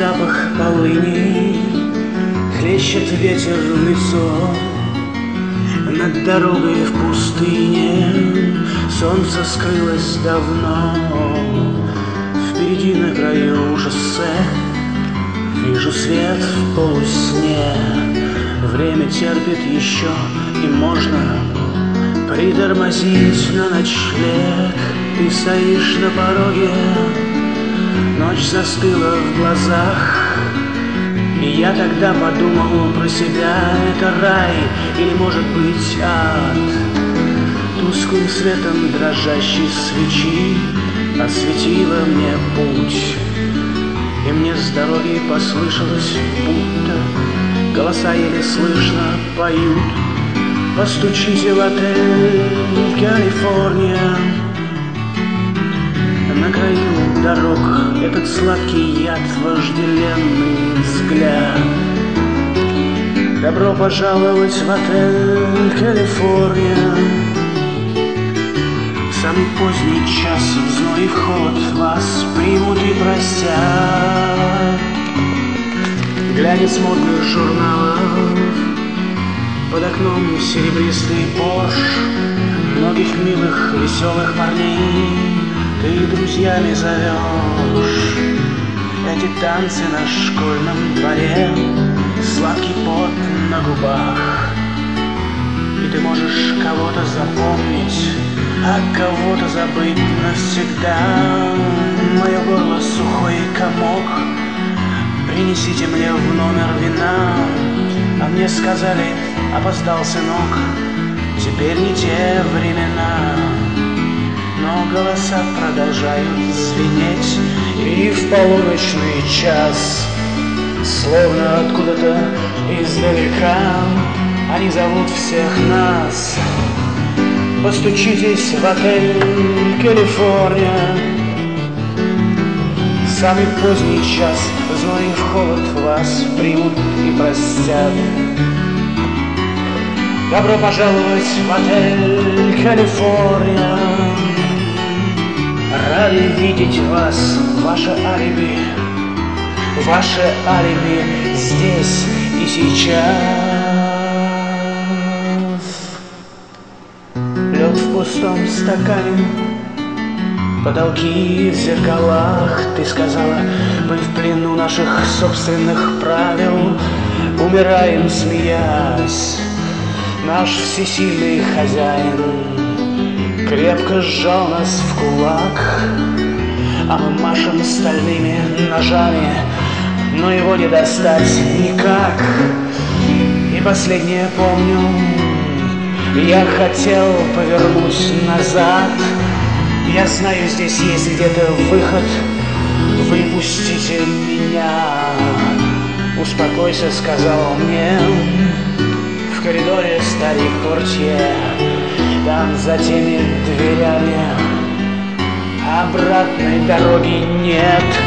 запах полыни, хлещет ветер в лицо. Над дорогой в пустыне солнце скрылось давно. Впереди на краю шоссе вижу свет в полусне. Время терпит еще, и можно притормозить на ночлег. Ты стоишь на пороге, ночь застыла в глазах. И я тогда подумал про себя: это рай или, может быть, ад? Тусклым светом дрожащей свечи осветила мне путь. И мне с дороги послышалось, будто голоса еле слышно поют: постучите в отель «Калифорния». На краю дорог этот сладкий яд, вожделенный взгляд. Добро пожаловать в отель «Калифорния». В самый поздний час, в зной и в холод, вас примут и простят. Глянец модных журналов, под окном серебристый Порш. Многих милых, веселых парней ты друзьями зовешь. Эти танцы на школьном дворе, сладкий пот на губах. И ты можешь кого-то запомнить, а кого-то забыть навсегда. Мое горло сухой комок, принесите мне в номер вина. А мне сказали: опоздал, сынок, теперь не те времена. Но голоса продолжают звенеть, и в полуночный час, словно откуда-то издалека, они зовут всех нас: постучитесь в отель «Калифорния». В самый поздний час, в зной и в холод, вас примут и простят. Добро пожаловать в отель «Калифорния». Рады видеть вас, ваше алиби здесь и сейчас. Лед в пустом стакане, потолки в зеркалах. Ты сказала: мы в плену наших собственных правил, умираем, смеясь. Наш всесильный хозяин крепко сжал нас в кулак, а мы машем стальными ножами, но его не достать никак. И последнее помню, я хотел повернуть назад. Я знаю, здесь есть где-то выход, выпустите меня. Успокойся, сказал он мне в коридоре старик портье. Там за теми дверями обратной дороги нет.